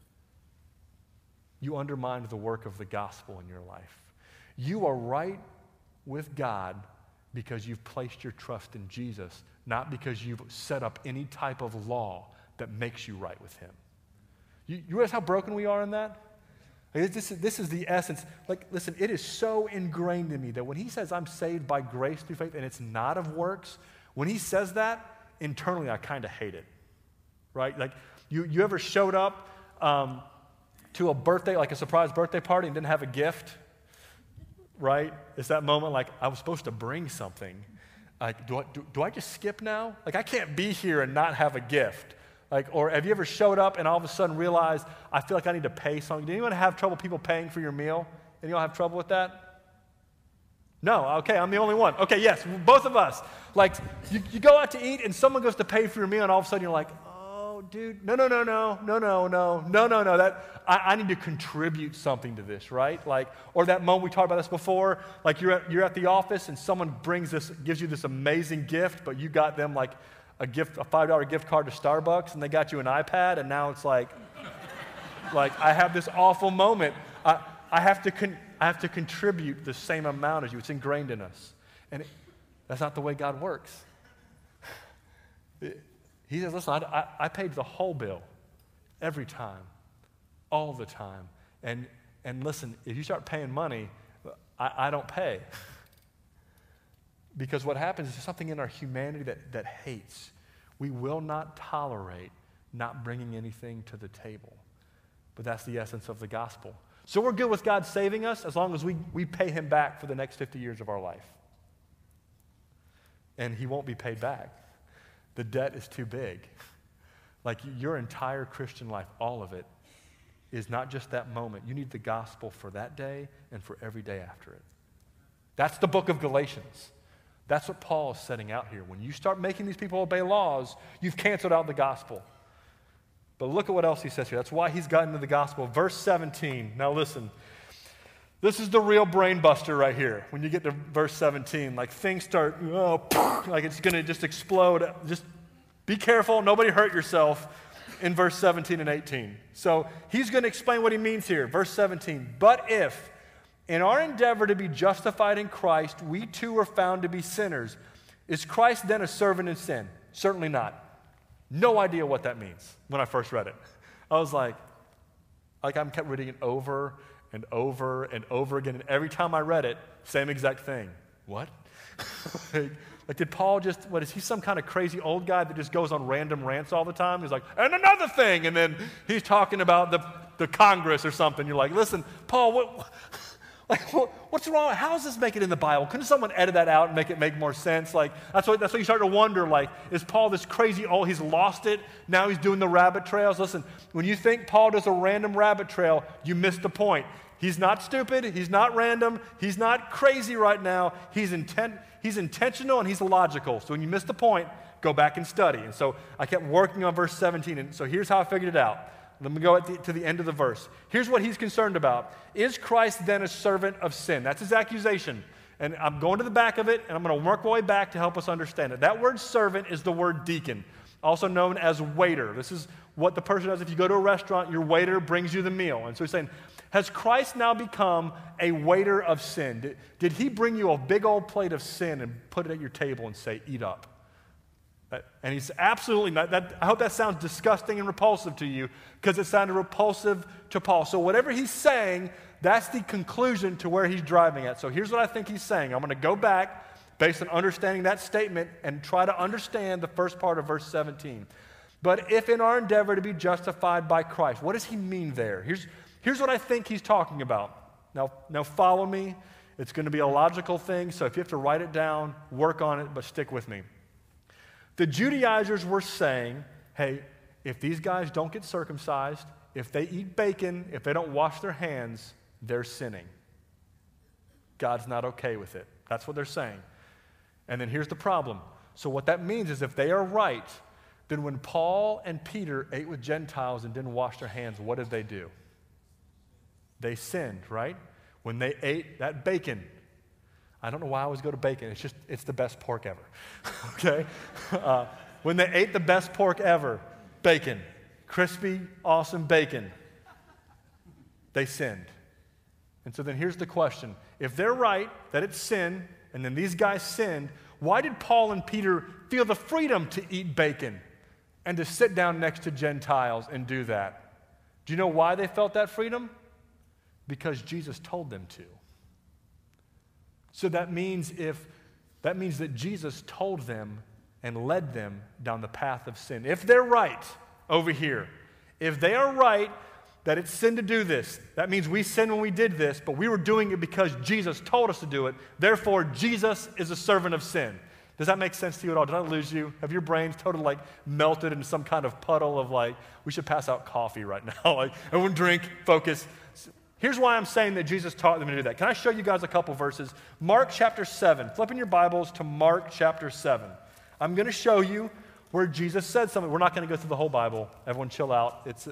You undermined the work of the gospel in your life. You are right with God because you've placed your trust in Jesus, not because you've set up any type of law that makes you right with him. You, you realize how broken we are in that? Like, this, is, this is the essence. Like, listen, it is so ingrained in me that when he says I'm saved by grace through faith and it's not of works, when he says that, internally I kind of hate it, right? Like, you, you ever showed up um, to a birthday, like a surprise birthday party and didn't have a gift, right? It's that moment like, I was supposed to bring something. Like, do I, do, do I just skip now? Like, I can't be here and not have a gift. Like, or have you ever showed up and all of a sudden realized, I feel like I need to pay something? Do anyone have trouble people paying for your meal? Anyone have trouble with that? No, okay, I'm the only one. Okay, yes, both of us. Like, you, you go out to eat and someone goes to pay for your meal and all of a sudden you're like, oh, dude, no, no, no, no, no, no, no, no, no, no, that, I, I need to contribute something to this, right? Like, or that moment, we talked about this before, like you're at, you're at the office and someone brings this, gives you this amazing gift, but you got them like a gift, a five dollar gift card to Starbucks and they got you an iPad and now it's like, like I have this awful moment. I, I have to con- I have to contribute the same amount as you. It's ingrained in us. And it, that's not the way God works. It, he says, listen, I, I, I paid the whole bill every time, all the time. And, and listen, if you start paying money, I, I don't pay. Because what happens is there's something in our humanity that, that hates. We will not tolerate not bringing anything to the table. But that's the essence of the gospel. So we're good with God saving us as long as we, we pay him back for the next fifty years of our life. And he won't be paid back. The debt is too big. Like your entire Christian life, all of it, is not just that moment. You need the gospel for that day and for every day after it. That's the book of Galatians. That's what Paul is setting out here. When you start making these people obey laws, you've canceled out the gospel. But look at what else he says here. That's why he's gotten to the gospel. Verse seventeen. Now listen. This is the real brain buster right here. When you get to verse seventeen, like things start, oh, like it's going to just explode. Just be careful. Nobody hurt yourself in verse seventeen and eighteen. So he's going to explain what he means here. Verse seventeen. But if in our endeavor to be justified in Christ, we too are found to be sinners, is Christ then a servant in sin? Certainly not. No idea what that means when I first read it. I was like, like I'm kept reading it over and over and over again. And every time I read it, same exact thing. What? like, like, did Paul just, what, is he some kind of crazy old guy that just goes on random rants all the time? He's like, and another thing. And then he's talking about the, the Congress or something. You're like, listen, Paul, what... Like, what's wrong? How does this make it in the Bible? Couldn't someone edit that out and make it make more sense? Like, that's what, that's what you start to wonder, like, is Paul this crazy, oh, he's lost it, now he's doing the rabbit trails? Listen, when you think Paul does a random rabbit trail, you miss the point. He's not stupid, he's not random, he's not crazy right now, he's, intent, he's intentional and he's logical. So when you miss the point, go back and study. And so I kept working on verse seventeen, and so here's how I figured it out. Let me go at the, to the end of the verse. Here's what he's concerned about. Is Christ then a servant of sin? That's his accusation. And I'm going to the back of it, and I'm going to work my way back to help us understand it. That word servant is the word deacon, also known as waiter. This is what the person does if you go to a restaurant, your waiter brings you the meal. And so he's saying, has Christ now become a waiter of sin? Did, did he bring you a big old plate of sin and put it at your table and say, eat up? And he's absolutely not. That, I hope that sounds disgusting and repulsive to you because it sounded repulsive to Paul. So whatever he's saying, that's the conclusion to where he's driving at. So here's what I think he's saying. I'm going to go back based on understanding that statement and try to understand the first part of verse seventeen. But if in our endeavor to be justified by Christ, what does he mean there? Here's, here's what I think he's talking about. Now, now follow me. It's going to be a logical thing, so if you have to write it down, work on it, but stick with me. The Judaizers were saying, hey, if these guys don't get circumcised, if they eat bacon, if they don't wash their hands, they're sinning. God's not okay with it. That's what they're saying. And then here's the problem. So what that means is if they are right, then when Paul and Peter ate with Gentiles and didn't wash their hands, what did they do? They sinned, right? When they ate that bacon. I don't know why I always go to bacon. It's just, it's the best pork ever, okay? Uh, when they ate the best pork ever, bacon, crispy, awesome bacon, they sinned. And so then here's the question. If they're right that it's sin, and then these guys sinned, why did Paul and Peter feel the freedom to eat bacon and to sit down next to Gentiles and do that? Do you know why they felt that freedom? Because Jesus told them to. So that means if that means that Jesus told them and led them down the path of sin. If they're right over here, if they are right that it's sin to do this, that means we sinned when we did this, but we were doing it because Jesus told us to do it. Therefore, Jesus is a servant of sin. Does that make sense to you at all? Did I lose you? Have your brains totally like melted into some kind of puddle of like, we should pass out coffee right now. Like everyone drink, focus. Here's why I'm saying that Jesus taught them to do that. Can I show you guys a couple verses? Mark chapter seven. Flip in your Bibles to Mark chapter seven. I'm going to show you where Jesus said something. We're not going to go through the whole Bible. Everyone chill out. It's,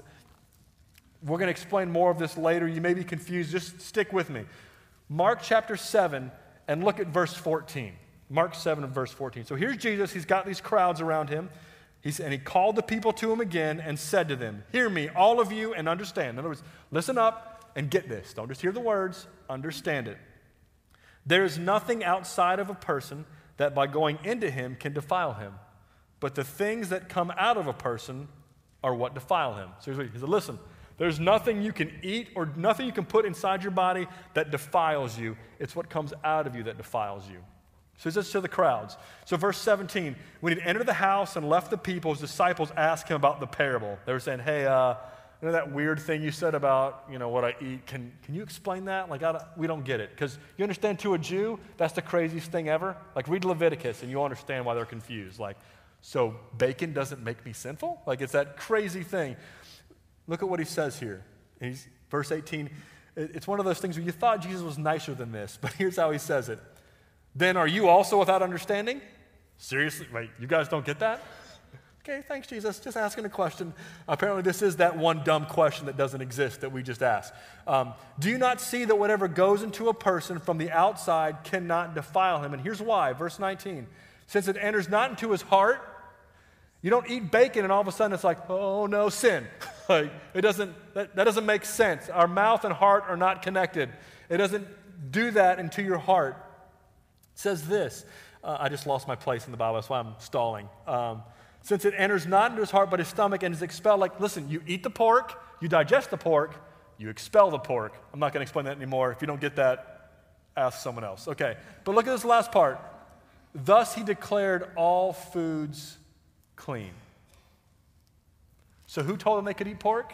we're going to explain more of this later. You may be confused. Just stick with me. Mark chapter seven and look at verse fourteen. Mark seven and verse fourteen. So here's Jesus. He's got these crowds around him. He's, and he called the people to him again and said to them, hear me, all of you, and understand. In other words, listen up. And get this, don't just hear the words, understand it. There is nothing outside of a person that by going into him can defile him. But the things that come out of a person are what defile him. So he said, listen, there's nothing you can eat or nothing you can put inside your body that defiles you. It's what comes out of you that defiles you. So he says to the crowds. So verse seventeen, when he'd entered the house and left the people, his disciples asked him about the parable. They were saying, hey, uh, you know that weird thing you said about, you know, what I eat? Can can you explain that? Like, I don't, we don't get it. Because you understand, to a Jew, that's the craziest thing ever. Like, read Leviticus, and you'll understand why they're confused. Like, so bacon doesn't make me sinful? Like, it's that crazy thing. Look at what he says here. He's, verse eighteen, it's one of those things where you thought Jesus was nicer than this, but here's how he says it. Then are you also without understanding? Seriously? Wait, you guys don't get that? Okay, thanks, Jesus. Just asking a question. Apparently, this is that one dumb question that doesn't exist that we just asked. Um, do you not see that whatever goes into a person from the outside cannot defile him? And here's why. Verse nineteen. Since it enters not into his heart, you don't eat bacon and all of a sudden it's like, oh no, sin. Like, it doesn't, that, that doesn't make sense. Our mouth and heart are not connected. It doesn't do that into your heart. It says this. Uh, I just lost my place in the Bible. That's why I'm stalling. Um, Since it enters not into his heart but his stomach and is expelled. Like, listen, you eat the pork, you digest the pork, you expel the pork. I'm not going to explain that anymore. If you don't get that, ask someone else. Okay, but look at this last part. Thus he declared all foods clean. So who told them they could eat pork?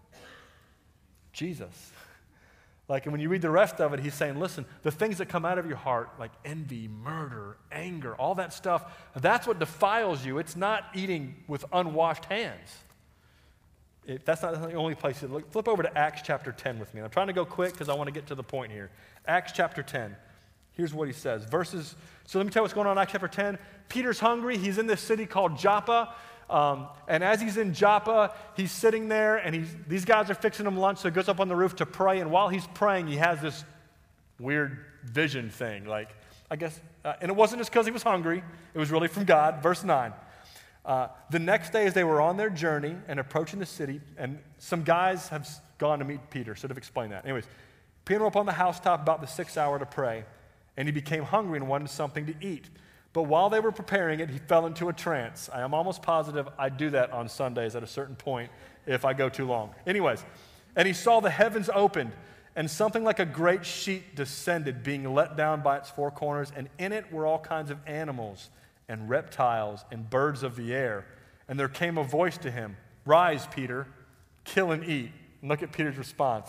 Jesus. Like, when you read the rest of it, he's saying, listen, the things that come out of your heart, like envy, murder, anger, all that stuff, that's what defiles you. It's not eating with unwashed hands. It, that's not the only place. Look, flip over to Acts chapter ten with me. I'm trying to go quick because I want to get to the point here. Acts chapter ten. Here's what he says. Verses. So let me tell you what's going on in Acts chapter ten. Peter's hungry. He's in this city called Joppa. Um, and as he's in Joppa, he's sitting there, and he's, these guys are fixing him lunch, so he goes up on the roof to pray, and while he's praying, he has this weird vision thing, like, I guess, uh, and it wasn't just because he was hungry, it was really from God. Verse nine, Uh, the next day, as they were on their journey and approaching the city, and some guys have gone to meet Peter, sort of explain that. Anyways, Peter went up on the housetop about the sixth hour to pray, and he became hungry and wanted something to eat. But while they were preparing it, he fell into a trance. I am almost positive I do that on Sundays at a certain point if I go too long. Anyways, and he saw the heavens opened, and something like a great sheet descended, being let down by its four corners, and in it were all kinds of animals and reptiles and birds of the air. And there came a voice to him, "Rise, Peter, kill and eat." And look at Peter's response.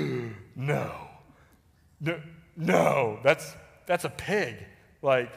No. No, no, that's, that's a pig. Like,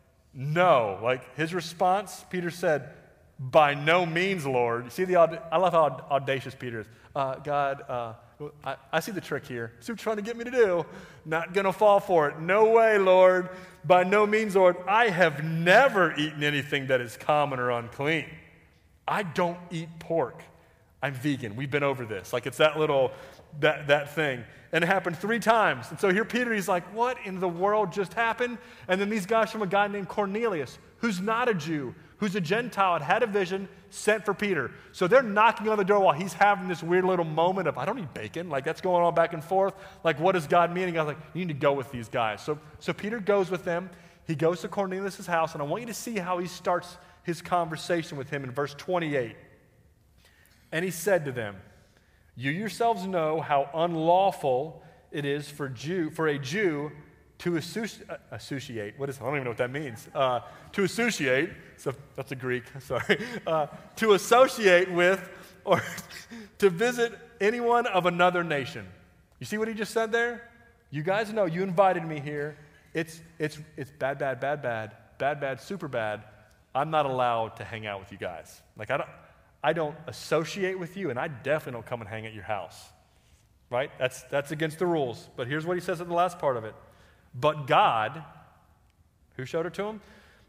no. Like, his response, Peter said, "By no means, Lord." You see the, aud- I love how audacious Peter is. Uh, God, uh, I, I see the trick here. See what you're trying to get me to do. Not going to fall for it. No way, Lord. By no means, Lord. I have never eaten anything that is common or unclean. I don't eat pork. I'm vegan. We've been over this. Like, it's that little, that, that thing. And it happened three times. And so here Peter, he's like, what in the world just happened? And then these guys from a guy named Cornelius, who's not a Jew, who's a Gentile, had had a vision, sent for Peter. So they're knocking on the door while he's having this weird little moment of, I don't eat bacon. Like, that's going on back and forth. Like, what does God mean? And God's like, you need to go with these guys. So, so Peter goes with them. He goes to Cornelius' house, and I want you to see how he starts his conversation with him in verse twenty-eight. And he said to them, "You yourselves know how unlawful it is for Jew for a Jew to associ- uh, associate. What is? I don't even know what that means. Uh, to associate. So that's a Greek. Sorry. Uh, to associate with or to visit anyone of another nation." You see what he just said there? You guys know. You invited me here. It's it's it's bad, bad, bad, bad, bad, bad, super bad. I'm not allowed to hang out with you guys. Like I don't. I don't associate with you, and I definitely don't come and hang at your house, right? That's, that's against the rules. But here's what he says at the last part of it. But God, who showed it to him?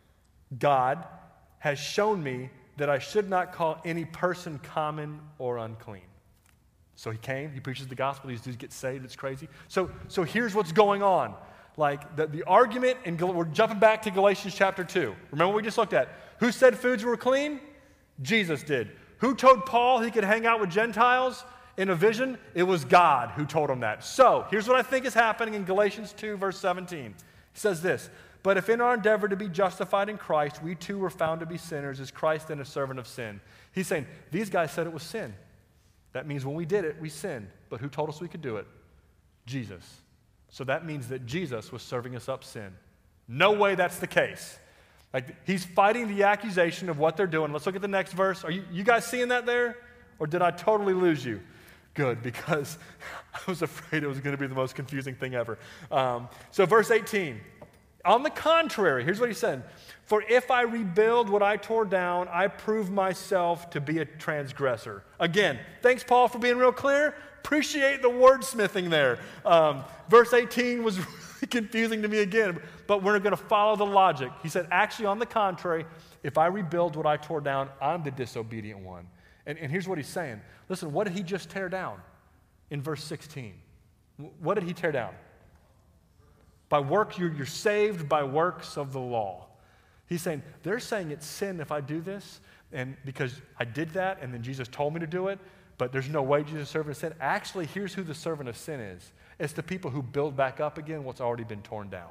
God has shown me that I should not call any person common or unclean. So he came, he preaches the gospel, these dudes get saved, it's crazy. So, so here's what's going on. Like the, the argument, and we're jumping back to Galatians chapter two. Remember what we just looked at? Who said foods were clean? Jesus did. Who told Paul he could hang out with Gentiles in a vision? It was God who told him that. So, here's what I think is happening in Galatians two, verse seventeen. He says this, "But if in our endeavor to be justified in Christ, we too were found to be sinners, is Christ then a servant of sin?" He's saying, these guys said it was sin. That means when we did it, we sinned. But who told us we could do it? Jesus. So that means that Jesus was serving us up sin. No way that's the case. Like, he's fighting the accusation of what they're doing. Let's look at the next verse. Are you, you guys seeing that there? Or did I totally lose you? Good, because I was afraid it was going to be the most confusing thing ever. Um, so verse eighteen. On the contrary, here's what he said. "For if I rebuild what I tore down, I prove myself to be a transgressor." Again, thanks, Paul, for being real clear. Appreciate the wordsmithing there. Um, verse eighteen was really confusing to me again, but we're going to follow the logic. He said, actually, on the contrary, if I rebuild what I tore down, I'm the disobedient one. And, and here's what he's saying. Listen, what did he just tear down in verse sixteen? What did he tear down? By work, you're, you're saved by works of the law. He's saying, they're saying it's sin if I do this, and because I did that, and then Jesus told me to do it, but there's no way Jesus is a servant of sin. Actually, here's who the servant of sin is. It's the people who build back up again what's already been torn down.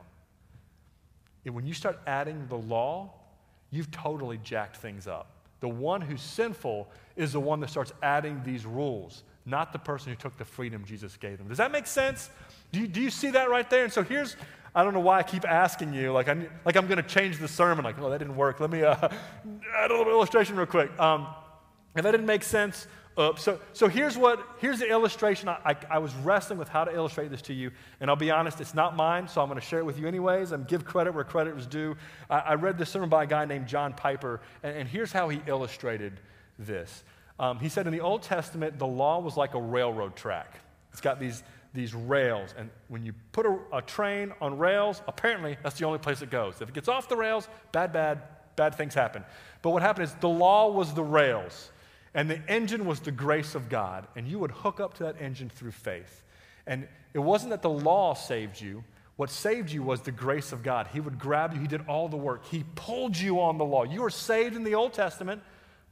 And when you start adding the law, you've totally jacked things up. The one who's sinful is the one that starts adding these rules, not the person who took the freedom Jesus gave them. Does that make sense? Do you, do you see that right there? And so here's, I don't know why I keep asking you, like, I, like I'm going to change the sermon. Like, oh, that didn't work. Let me uh, add a little illustration real quick. Um, if that didn't make sense, Uh, so, so here's what here's the illustration. I, I, I was wrestling with how to illustrate this to you, and I'll be honest, it's not mine, so I'm going to share it with you anyways. I'm give credit where credit was due. I, I read this sermon by a guy named John Piper, and, and here's how he illustrated this. Um, he said in the Old Testament, the law was like a railroad track. It's got these these rails, and when you put a, a train on rails, apparently that's the only place it goes. If it gets off the rails, bad, bad, bad things happen. But what happened is the law was the rails. And the engine was the grace of God, and you would hook up to that engine through faith. And it wasn't that the law saved you. What saved you was the grace of God. He would grab you. He did all the work. He pulled you on the law. You were saved in the Old Testament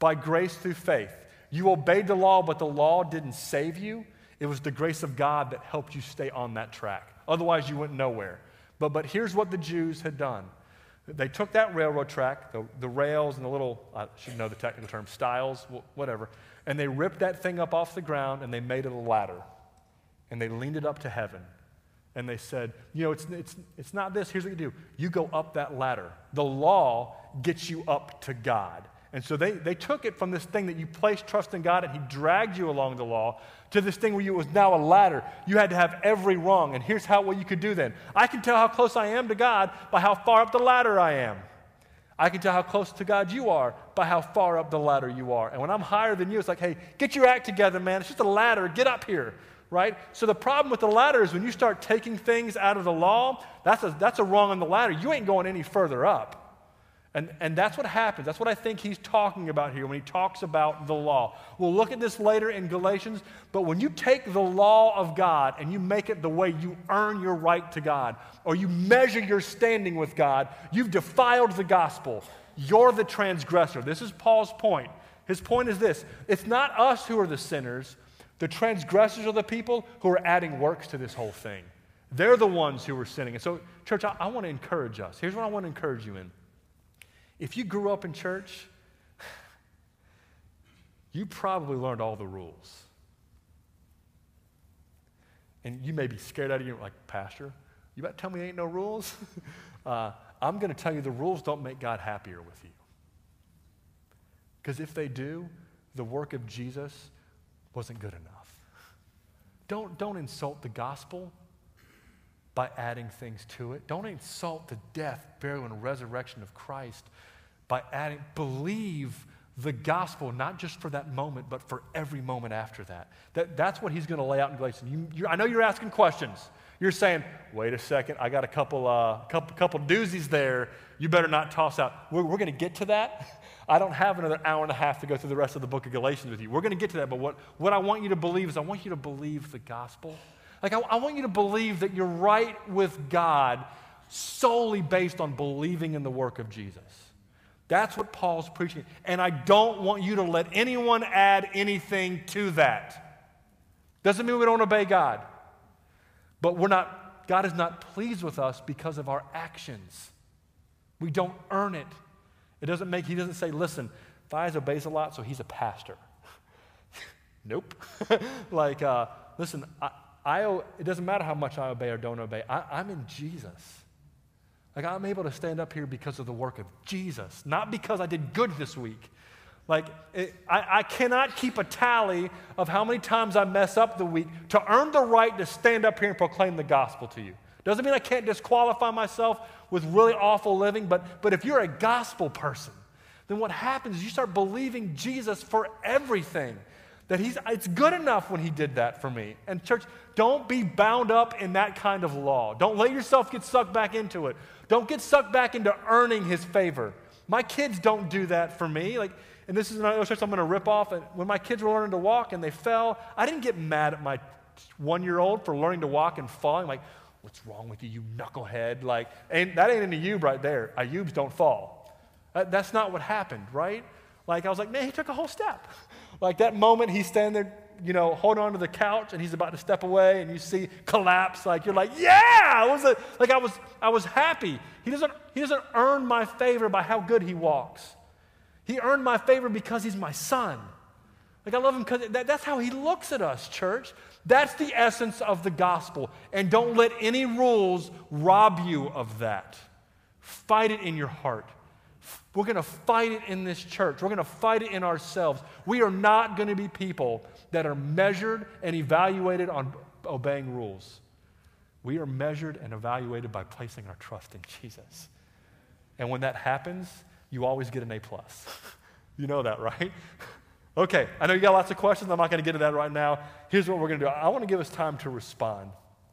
by grace through faith. You obeyed the law, but the law didn't save you. It was the grace of God that helped you stay on that track. Otherwise, you went nowhere. But, but here's what the Jews had done. They took that railroad track, the, the rails and the little, I should know the technical term, stiles, whatever, and they ripped that thing up off the ground and they made it a ladder. And they leaned it up to heaven. And they said, you know, it's, it's, it's not this. Here's what you do. You go up that ladder. The law gets you up to God. And so they, they took it from this thing that you placed trust in God and he dragged you along the law to this thing where you, it was now a ladder. You had to have every rung. And here's how what you could do then. I can tell how close I am to God by how far up the ladder I am. I can tell how close to God you are by how far up the ladder you are. And when I'm higher than you, it's like, hey, get your act together, man. It's just a ladder. Get up here. Right? So the problem with the ladder is when you start taking things out of the law, that's a, that's a rung on the ladder. You ain't going any further up. And, and that's what happens. That's what I think he's talking about here when he talks about the law. We'll look at this later in Galatians, but when you take the law of God and you make it the way you earn your right to God, or you measure your standing with God, you've defiled the gospel. You're the transgressor. This is Paul's point. His point is this. It's not us who are the sinners. The transgressors are the people who are adding works to this whole thing. They're the ones who are sinning. And so, church, I, I want to encourage us. Here's what I want to encourage you in. If you grew up in church, you probably learned all the rules. And you may be scared out of you, like, Pastor, you about to tell me there ain't no rules? uh, I'm going to tell you the rules don't make God happier with you. Because if they do, the work of Jesus wasn't good enough. Don't, don't insult the gospel by adding things to it. Don't insult the death, burial, and resurrection of Christ by adding, believe the gospel, not just for that moment, but for every moment after that. that that's what he's going to lay out in Galatians. You, you, I know you're asking questions. You're saying, wait a second, I got a couple, uh, couple, couple doozies there. You better not toss out. We're, we're going to get to that. I don't have another hour and a half to go through the rest of the book of Galatians with you. We're going to get to that, but what, what I want you to believe is I want you to believe the gospel. Like, I, I want you to believe that you're right with God solely based on believing in the work of Jesus. That's what Paul's preaching. And I don't want you to let anyone add anything to that. Doesn't mean we don't obey God. But we're not, God is not pleased with us because of our actions. We don't earn it. It doesn't make, he doesn't say, listen, Thias obeys a lot, so he's a pastor. Nope. like, uh, listen, I, I, it doesn't matter how much I obey or don't obey. I, I'm in Jesus. Like, I'm able to stand up here because of the work of Jesus, not because I did good this week. Like, it, I, I cannot keep a tally of how many times I mess up the week to earn the right to stand up here and proclaim the gospel to you. Doesn't mean I can't disqualify myself with really awful living, but, but if you're a gospel person, then what happens is you start believing Jesus for everything. That he's, it's good enough when he did that for me. And church, don't be bound up in that kind of law. Don't let yourself get sucked back into it. Don't get sucked back into earning his favor. My kids don't do that for me. Like, and this is another illustration I'm going to rip off. And when my kids were learning to walk and they fell, I didn't get mad at my one-year-old for learning to walk and falling. Like, what's wrong with you, you knucklehead? Like, ain't, that ain't an Ayub right there. Ayubs don't fall. That, that's not what happened, right? Like, I was like, man, he took a whole step. Like that moment he's standing there, you know, holding on to the couch and he's about to step away and you see collapse, like you're like, yeah, I was a, like I was I was happy. He doesn't he doesn't earn my favor by how good he walks. He earned my favor because he's my son. Like I love him because that, that's how he looks at us, church. That's the essence of the gospel. And don't let any rules rob you of that. Fight it in your heart. We're going to fight it in this church. We're going to fight it in ourselves. We are not going to be people that are measured and evaluated on obeying rules. We are measured and evaluated by placing our trust in Jesus. And when that happens, you always get an A plus. You know that, right? Okay, I know you got lots of questions. I'm not going to get to that right now. Here's what we're going to do. I want to give us time to respond.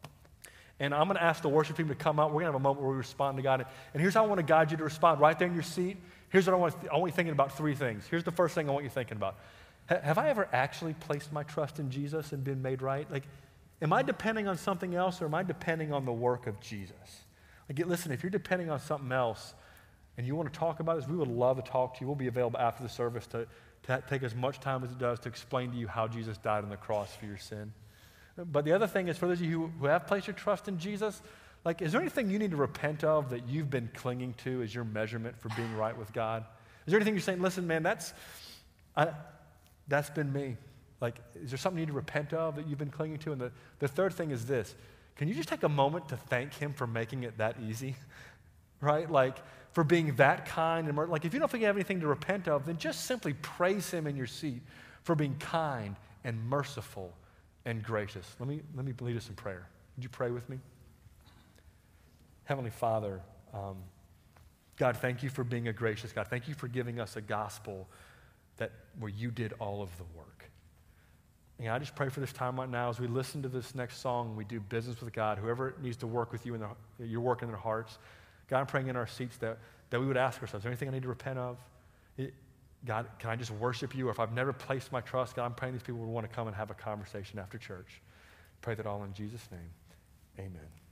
And I'm going to ask the worship team to come out. We're going to have a moment where we respond to God. And here's how I want to guide you to respond. Right there in your seat, here's what I want, I want you thinking about three things. Here's the first thing I want you thinking about. H- have I ever actually placed my trust in Jesus and been made right? Like, am I depending on something else or am I depending on the work of Jesus? Like, listen, if you're depending on something else and you want to talk about this, we would love to talk to you. We'll be available after the service to, ta- take as much time as it does to explain to you how Jesus died on the cross for your sin. But the other thing is, for those of you who, who have placed your trust in Jesus, like, is there anything you need to repent of that you've been clinging to as your measurement for being right with God? Is there anything you're saying, listen, man, that's, I, that's been me. Like, is there something you need to repent of that you've been clinging to? And the, the third thing is this. Can you just take a moment to thank him for making it that easy? Right? Like, for being that kind and mer- like, if you don't think you have anything to repent of, then just simply praise him in your seat for being kind and merciful and gracious. Let me, let me lead us in prayer. Would you pray with me? Heavenly Father, um, God, thank you for being a gracious God. Thank you for giving us a gospel that where you did all of the work. And I just pray for this time right now as we listen to this next song, we do business with God, whoever needs to work with you, in their, you're working in their hearts. God, I'm praying in our seats that, that we would ask ourselves, is there anything I need to repent of? It, God, can I just worship you? Or if I've never placed my trust, God, I'm praying these people would want to come and have a conversation after church. Pray that all in Jesus' name. Amen.